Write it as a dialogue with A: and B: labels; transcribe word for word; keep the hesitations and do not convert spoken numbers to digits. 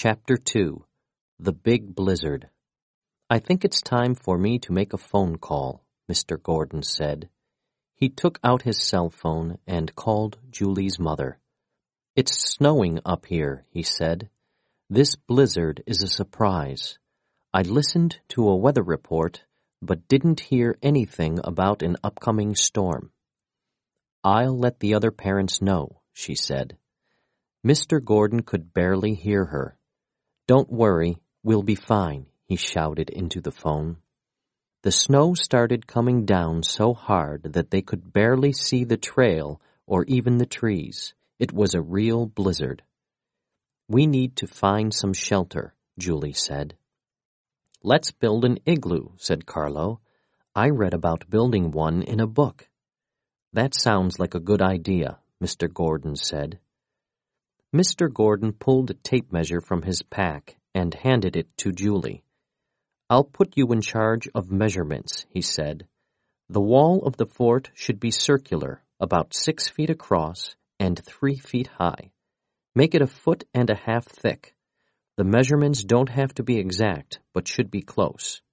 A: Chapter two. The Big Blizzard. "I think it's time for me to make a phone call," Mister Gordon said. He took out his cell phone and called Julie's mother. "It's snowing up here," he said. "This blizzard is a surprise. I listened to a weather report, but didn't hear anything about an upcoming storm." "I'll let the other parents know," she said. Mister Gordon could barely hear her. "Don't worry, we'll be fine," he shouted into the phone. The snow started coming down so hard that they could barely see the trail or even the trees. It was a real blizzard. "We need to find some shelter," Julie said. "Let's build an igloo," said Carlo. "I read about building one in a book." "That sounds like a good idea," Mister Gordon said. Mister Gordon pulled a tape measure from his pack and handed it to Julie. "I'll put you in charge of measurements," he said. "The wall of the fort should be circular, about six feet across and three feet high. Make it a foot and a half thick. The measurements don't have to be exact, but should be close.